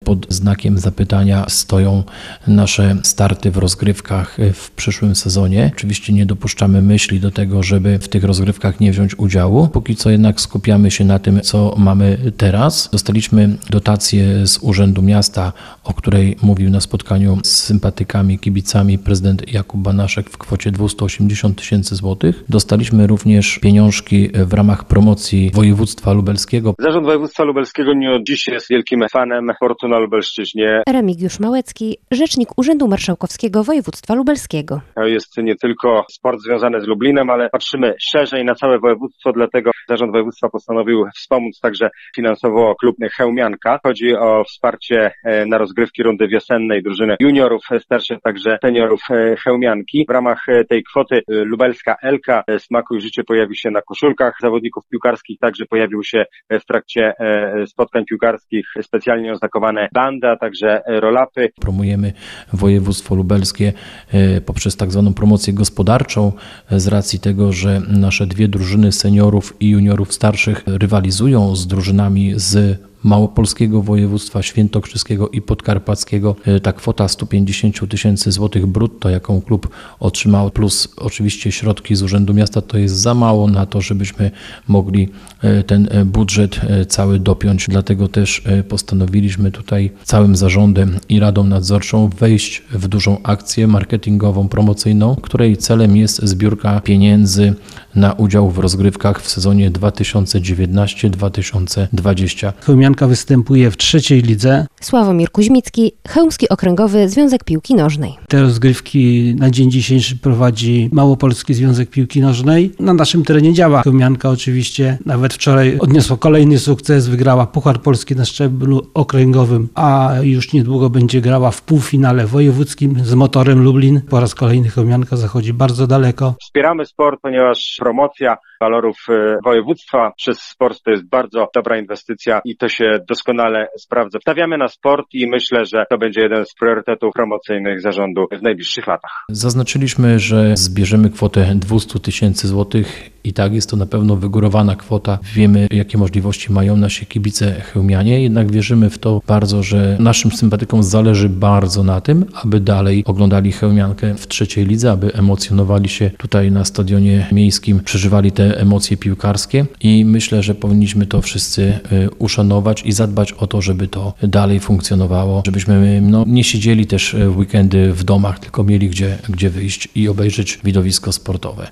pod znakiem zapytania stoją nasze starty w rozgrywkach w przyszłym sezonie. Oczywiście nie dopuszczamy myśli do tego, żeby w tych rozgrywkach nie wziąć udziału. Póki co jednak skupiamy się na tym, co mamy teraz. Dostaliśmy dotację z Urzędu Miasta, o której mówił na spotkaniu z sympatykami, kibicami prezydent Jakub Banaszek w kwocie 280 tysięcy złotych. Dostaliśmy również pieniążki w ramach promocji województwa lubelskiego. Zarząd Województwa Lubelskiego nie od dziś jest wielkim fanem sportu na Lubelszczyźnie. Remigiusz Małecki, rzecznik Urzędu Marszałkowskiego Województwa Lubelskiego. To jest nie tylko sport związany z Lublinem, ale patrzymy szerzej na całe województwo, dlatego Zarząd Województwa postanowił wspomóc także finansowo klub Chełmianka. Chodzi o wsparcie na rozgrywki rundy wiosennej drużyny juniorów, starszych także seniorów Chełmianki. W ramach tej kwoty lubelska Elka Smaku i Życie pojawi się na koszulkach zawodników piłkarskich, także pojawił się w trakcie spotkań piłkarskich specjalnie oznakowane bandy, a także roll-upy. Promujemy województwo lubelskie poprzez tak zwaną promocję gospodarczą z racji tego, że nasze dwie drużyny seniorów i juniorów starszych rywalizują z drużynami z Małopolskiego Województwa Świętokrzyskiego i Podkarpackiego. Ta kwota 150 tysięcy złotych brutto, jaką klub otrzymał, plus oczywiście środki z Urzędu Miasta, to jest za mało na to, żebyśmy mogli ten budżet cały dopiąć. Dlatego też postanowiliśmy tutaj całym zarządem i Radą Nadzorczą wejść w dużą akcję marketingową, promocyjną, której celem jest zbiórka pieniędzy na udział w rozgrywkach w sezonie 2019-2020. Chełmianka występuje w trzeciej lidze. Sławomir Kuźmicki, Chełmski Okręgowy Związek Piłki Nożnej. Te rozgrywki na dzień dzisiejszy prowadzi Małopolski Związek Piłki Nożnej. Na naszym terenie działa. Chełmianka oczywiście nawet wczoraj odniosła kolejny sukces, wygrała Puchar Polski na szczeblu okręgowym, a już niedługo będzie grała w półfinale wojewódzkim z Motorem Lublin. Po raz kolejny Chełmianka zachodzi bardzo daleko. Wspieramy sport, ponieważ promocja walorów województwa przez sport to jest bardzo dobra inwestycja i to się doskonale sprawdza. Stawiamy na sport i myślę, że to będzie jeden z priorytetów promocyjnych zarządu w najbliższych latach. Zaznaczyliśmy, że zbierzemy kwotę 200 tysięcy złotych i tak jest to na pewno wygórowana kwota. Wiemy, jakie możliwości mają nasi kibice chełmianie, jednak wierzymy w to bardzo, że naszym sympatykom zależy bardzo na tym, aby dalej oglądali Chełmiankę w trzeciej lidze, aby emocjonowali się tutaj na stadionie miejskim, przeżywali te emocje piłkarskie i myślę, że powinniśmy to wszyscy uszanować i zadbać o to, żeby to dalej funkcjonowało, żebyśmy nie siedzieli też w weekendy w domach, tylko mieli gdzie wyjść i obejrzeć widowisko sportowe.